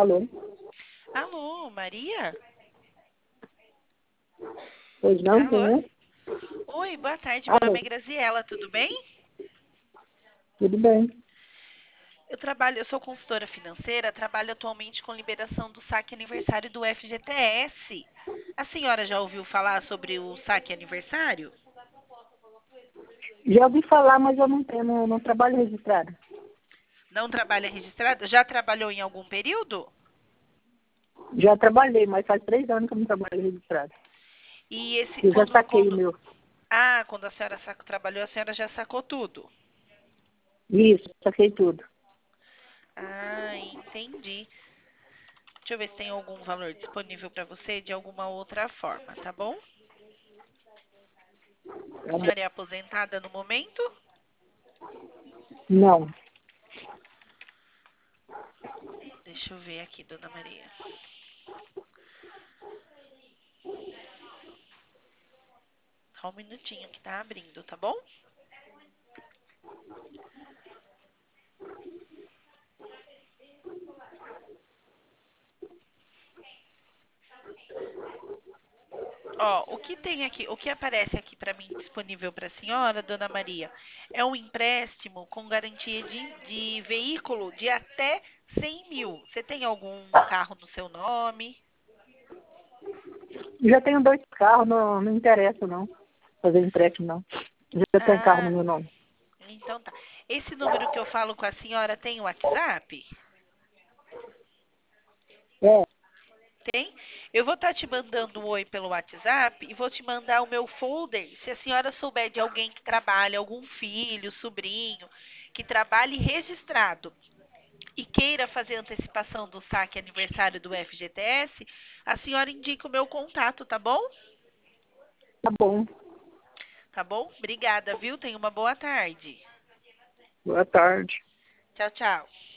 Alô? Alô, Maria? Pois não, Alô? quem é? Oi, boa tarde. Meu nome Alô? é Graziela, tudo bem? Tudo bem? Eu sou consultora financeira, trabalho atualmente com liberação do saque aniversário do FGTS. A senhora já ouviu falar sobre o saque aniversário? Já ouvi falar, mas eu não tenho, não trabalho registrado. Não trabalha registrada? Já trabalhou em algum período? Já trabalhei, mas faz 3 anos que eu não trabalho registrado. E esse, Eu já quando, saquei o quando, meu. quando a senhora trabalhou, a senhora já sacou tudo? Isso, saquei tudo. Ah, entendi. Deixa eu ver se tem algum valor disponível para você de alguma outra forma, tá bom? Tá A bom. senhora é aposentada no momento? Não. Deixa eu ver aqui, dona Maria. Só um minutinho que tá abrindo, tá bom? Ó, o que tem aqui, o que aparece aqui para mim disponível para a senhora, dona Maria, é um empréstimo com garantia de veículo de até 100 mil. Você tem algum carro no seu nome? Já tenho 2 carros, não interessa não. Fazer empréstimo não. Já tenho carro no Ah, meu nome. então tá. Esse número que eu falo com a senhora tem o WhatsApp? É, Tem? Eu vou estar te mandando um oi pelo WhatsApp e vou te mandar o meu folder. Se a senhora souber de alguém que trabalha, algum filho, sobrinho, que trabalhe registrado e queira fazer antecipação do saque aniversário do FGTS, a senhora indica o meu contato, tá bom? tá bom. Tá bom? Obrigada, viu? Tenha uma boa tarde. Boa tarde. Tchau, tchau.